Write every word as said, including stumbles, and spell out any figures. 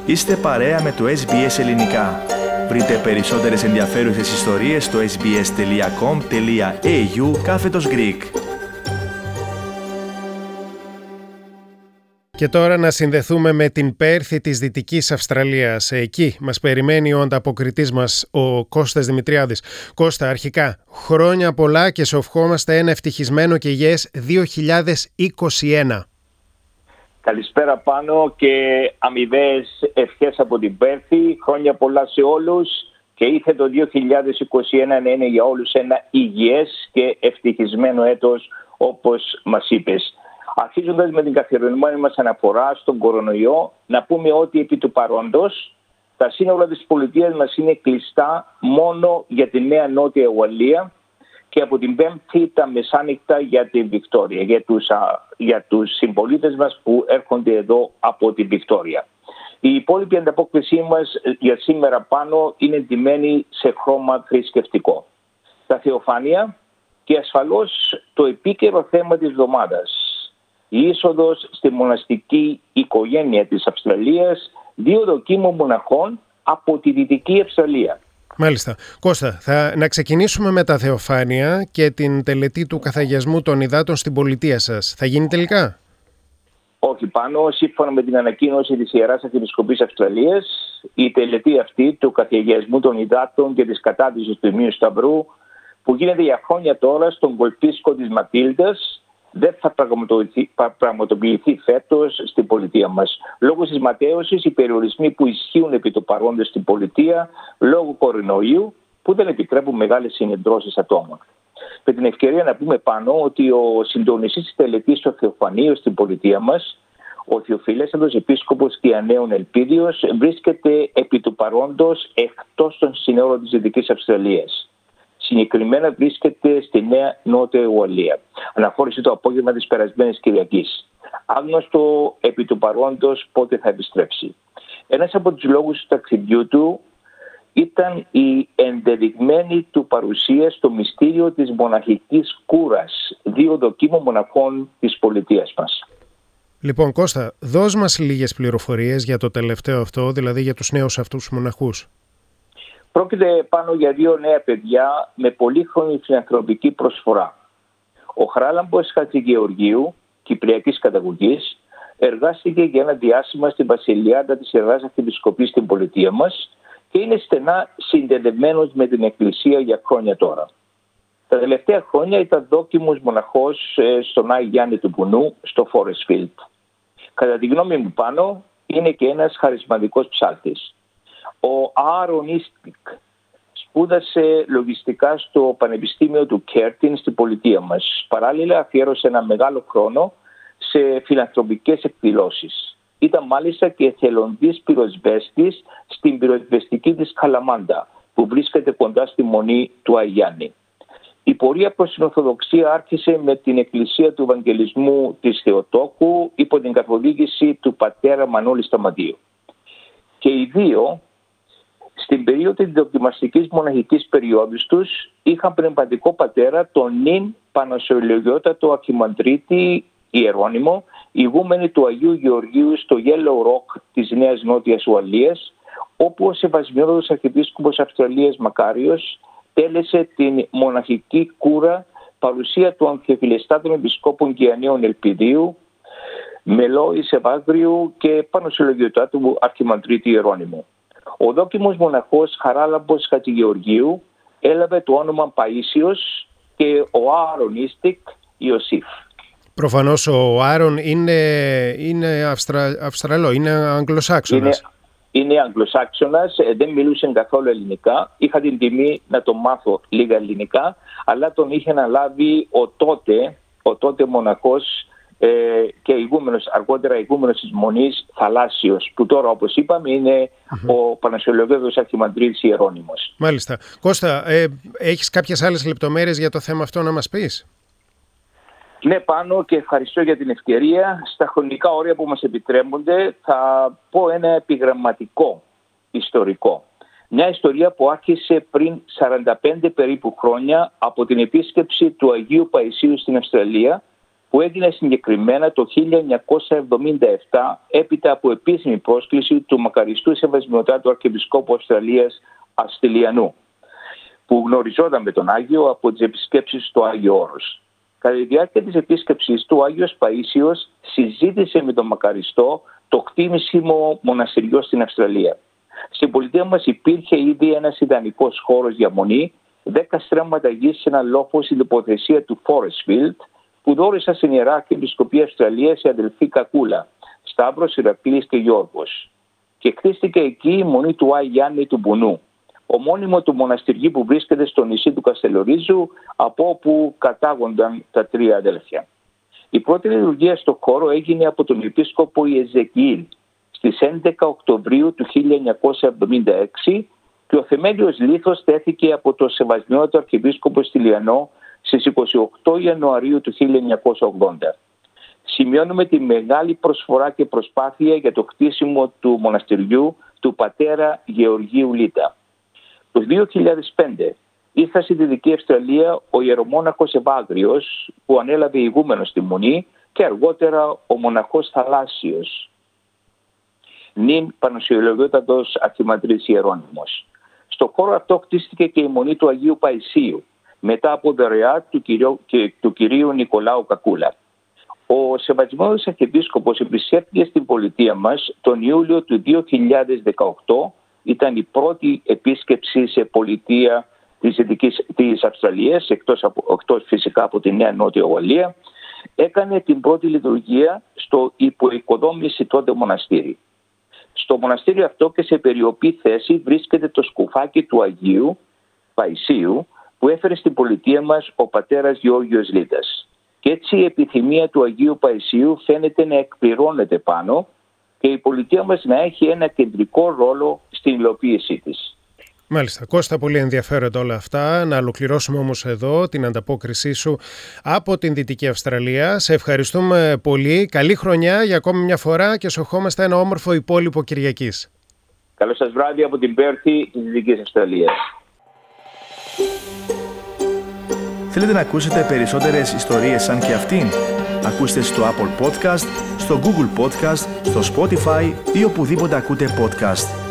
Είστε παρέα με το Ες Μπι Ες Ελληνικά. Βρείτε περισσότερες ενδιαφέρουσες ιστορίες στο sbs.com.au κάθετος Greek. Και τώρα να συνδεθούμε με την Πέρθη της Δυτικής Αυστραλίας. Εκεί μας περιμένει ο ανταποκριτής μας, ο Κώστας Δημητριάδης. Κώστα, αρχικά, χρόνια πολλά και σε ευχόμαστε ένα ευτυχισμένο και υγιές δύο χιλιάδες είκοσι ένα. Καλησπέρα πάνω και αμοιβαίες ευχές από την Πέρθη. Χρόνια πολλά σε όλους και ήρθε το δύο χιλιάδες είκοσι ένα να είναι για όλους ένα υγιές και ευτυχισμένο έτος, όπως μας είπες. Αρχίζοντας με την καθημερινή μας αναφορά στον κορονοϊό, να πούμε ότι επί του παρόντος τα σύνορα της πολιτείας μας είναι κλειστά μόνο για τη Νέα Νότια Ουαλία και από την Πέμπτη τα μεσάνυχτα για την Βικτόρια, για τους, α, για τους συμπολίτες μας που έρχονται εδώ από την Βικτόρια. Η υπόλοιπη ανταπόκρισή μας για σήμερα πάνω είναι ντυμένη σε χρώμα θρησκευτικό. Τα θεοφάνεια και ασφαλώς το επίκαιρο θέμα της εβδομάδας. Η είσοδος στη μοναστική οικογένεια της Αυστραλίας δύο δοκίμων μοναχών από τη Δυτική Αυστραλία. Μάλιστα. Κώστα, θα, να ξεκινήσουμε με τα θεοφάνεια και την τελετή του καθαγιασμού των υδάτων στην πολιτεία σας. Θα γίνει τελικά? Όχι πάνω. Σύμφωνα με την ανακοίνωση της Ιεράς Αρχιεπισκοπής Αυστραλίας, η τελετή αυτή του καθαγιασμού των υδάτων και της κατάδυσης του Ιημίου Σταυρού, που γίνεται για χρόνια τώρα στον κολπίσκο της Ματίλντας, δεν θα πραγματοποιηθεί φέτος στην πολιτεία μας. Λόγω της ματέωσης, οι περιορισμοί που ισχύουν επί το παρόντο στην πολιτεία, λόγω κορονοϊού, που δεν επιτρέπουν μεγάλες συγκεντρώσεις ατόμων. Με την ευκαιρία να πούμε πάνω ότι ο συντονιστής της τελετής στο Θεοφανείο στην πολιτεία μας, ο Θεοφιλέστατος Επίσκοπος Κιανέων Ελπίδιος, βρίσκεται επί του παρόντος εκτός των συνόρων της Δυτικής Αυστραλίας. Συγκεκριμένα βρίσκεται στη Νέα Νότια Ουαλία. Αναχώρησε το απόγευμα της περασμένης Κυριακής. Άγνωστο επί του παρόντος πότε θα επιστρέψει. Ένας από τους λόγους του ταξιδιού του ήταν η ενδεδειγμένη του παρουσία στο μυστήριο της μοναχικής κούρας δύο δοκίμων μοναχών της πολιτείας μας. Λοιπόν, Κώστα, δώσ' μας λίγες πληροφορίες για το τελευταίο αυτό, δηλαδή για τους νέους αυτούς μοναχούς. Πρόκειται πάνω για δύο νέα παιδιά με πολύχρονη φιλανθρωπική προσφορά. Ο Χράλαμπος Χατζηγεωργίου, κυπριακής καταγωγής, εργάστηκε για ένα διάστημα στην Βασιλιάδα της Ιεράς Αρχιεπισκοπής στην πολιτεία μας και είναι στενά συνδεδεμένος με την Εκκλησία για χρόνια τώρα. Τα τελευταία χρόνια ήταν δόκιμος μοναχός στον Άγιο Γιάννη του Πουνού, στο Forestfield. Κατά τη γνώμη μου πάνω, είναι και ένας χαρισματικός ψάλτης. Ο Άρον Ίστικ σπούδασε λογιστικά στο Πανεπιστήμιο του Κέρτιν στην πολιτεία μας. Παράλληλα αφιέρωσε ένα μεγάλο χρόνο σε φιλανθρωπικές εκδηλώσεις. Ήταν μάλιστα και εθελοντής πυροσβέστης στην πυροσβεστική της Καλαμάντα, που βρίσκεται κοντά στη μονή του Αγιάννη. Η πορεία προς την Ορθοδοξία άρχισε με την Εκκλησία του Ευαγγελισμού της Θεοτόκου υπό την καθοδήγηση του πατέρα Μανώλη Σταματίου. Και οι δύο, στην περίοδο της δοκιμαστικής μοναχικής περίοδου τους, είχαν πνευματικό πατέρα τον νυν Πανασιολογιότατο Αρχιμανδρίτη Ιερώνυμο, ηγούμενη του Αγίου Γεωργίου στο Yellow Rock της Νέας Νότιας Ουαλίας, όπου ο Σεβασμιότατος Αρχιεπίσκοπος Αυστραλίας Μακάριος τέλεσε την μοναχική κούρα παρουσία του Ανθιεφιλεστάτων Επισκόπων Κιανέων Ελπιδίου, Μελώης Ευάγριου και Πανασιολογιότατου Αρχιμανδρίτη Ιερώνυμο. Ο δόκιμος μοναχός Χαράλαμπος Χατζηγεωργίου έλαβε το όνομα Παΐσιος και ο Άρον Ίστικ Ιωσήφ. Προφανώς ο Άρον είναι, είναι Αυστρα, Αυστραλό, είναι Αγγλοσάξονας. Είναι, είναι Αγγλοσάξονας, δεν μιλούσε καθόλου ελληνικά. Είχα την τιμή να τον μάθω λίγα ελληνικά, αλλά τον είχε αναλάβει ο τότε, ο τότε μοναχός Ε, και ηγούμενος, αργότερα ηγούμενος της Μονής Θαλάσσιος, που τώρα όπως είπαμε είναι mm-hmm. ο Πανασιολογιώτατος Αρχιμανδρίτης Ιερώνυμος. Μάλιστα. Κώστα, ε, έχεις κάποιες άλλες λεπτομέρειες για το θέμα αυτό να μας πεις? Ναι, πάνω, και ευχαριστώ για την ευκαιρία. Στα χρονικά όρια που μας επιτρέπονται θα πω ένα επιγραμματικό ιστορικό. Μια ιστορία που άρχισε πριν σαράντα πέντε περίπου χρόνια από την επίσκεψη του Αγίου Παϊσίου στην Αυστραλία που έγινε συγκεκριμένα το χίλια εννιακόσια εβδομήντα επτά έπειτα από επίσημη πρόσκληση του μακαριστού Σεβασμιωτάτου Αρχιεπισκόπου Αυστραλίας Αστυλιανού, που γνωριζόταν με τον Άγιο από τις επισκέψεις στο Άγιο Όρος. Κατά τη διάρκεια της επίσκεψης του, ο Άγιος Παΐσιος συζήτησε με τον μακαριστό το κτίσιμο μοναστηριό στην Αυστραλία. Στην πολιτεία μας υπήρχε ήδη ένας ιδανικός χώρος για μονή, δέκα στρέμματα γης σε ένα λόφο στην τοποθεσία του Forestfield, που δόρισα στην Ιερά Αρχιεπισκοπή Αυστραλίας η αδελφή Κακούλα, Σταύρος, Ηρακλής και Γιώργος. Και χτίστηκε εκεί η μονή του Άι Γιάννη του Μπουνού, ομώνυμο του μοναστηριού που βρίσκεται στο νησί του Καστελορίζου, από όπου κατάγονταν τα τρία αδέλφια. Η πρώτη λειτουργία στο χώρο έγινε από τον επίσκοπο Ιεζεκιήλ στις έντεκα Οκτωβρίου του χίλια εννιακόσια εβδομήντα έξι και ο θεμέλιος λίθος τέθηκε από το Σεβασμιότατο Αρχιεπίσκοπο Στυλιανό στις είκοσι οκτώ Ιανουαρίου του χίλια εννιακόσια ογδόντα. Σημειώνουμε τη μεγάλη προσφορά και προσπάθεια για το κτίσιμο του μοναστηριού του πατέρα Γεωργίου Λίτα. Το δύο χιλιάδες πέντε ήρθε στη Δυτική Αυστραλία ο ιερομόναχος Ευάγριος, που ανέλαβε ηγούμενος στη Μονή, και αργότερα ο μοναχός Θαλάσσιος, νυν Πανοσιολογιότατος Αρχιμανδρίτης Ιερώνυμος. Στο χώρο αυτό κτίστηκε και η Μονή του Αγίου Παϊσίου, μετά από δωρεά του κυρίου, και, του κυρίου Νικολάου Κακούλα. Ο Σεβασμιώτατος Αρχιεπίσκοπος επισκέφθηκε στην πολιτεία μας τον Ιούλιο του δύο χιλιάδες δεκαοκτώ. Ήταν η πρώτη επίσκεψη σε πολιτεία της Δυτικής της Αυστραλίας, εκτός, από, εκτός φυσικά από τη Νέα Νότια Ουαλία. Έκανε την πρώτη λειτουργία στο υποοικοδόμηση τότε μοναστήρι. Στο μοναστήρι αυτό και σε περιοπή θέση βρίσκεται το σκουφάκι του Αγίου Παϊσίου, που έφερε στην πολιτεία μας ο πατέρας Γεώργιος Λίτας. Και έτσι η επιθυμία του Αγίου Παϊσίου φαίνεται να εκπληρώνεται πάνω και η πολιτεία μας να έχει ένα κεντρικό ρόλο στην υλοποίησή της. Μάλιστα. Κώστα, πολύ ενδιαφέροντα όλα αυτά. Να ολοκληρώσουμε όμως εδώ την ανταπόκρισή σου από την Δυτική Αυστραλία. Σε ευχαριστούμε πολύ. Καλή χρονιά για ακόμη μια φορά και σου ευχόμαστε ένα όμορφο υπόλοιπο Κυριακής. Καλό σας βράδυ από την Πέρθη της Δυτικής Αυστραλίας. Θέλετε να ακούσετε περισσότερες ιστορίες σαν και αυτήν? Ακούστε στο Apple Podcast, στο Google Podcast, στο Spotify ή οπουδήποτε ακούτε podcast.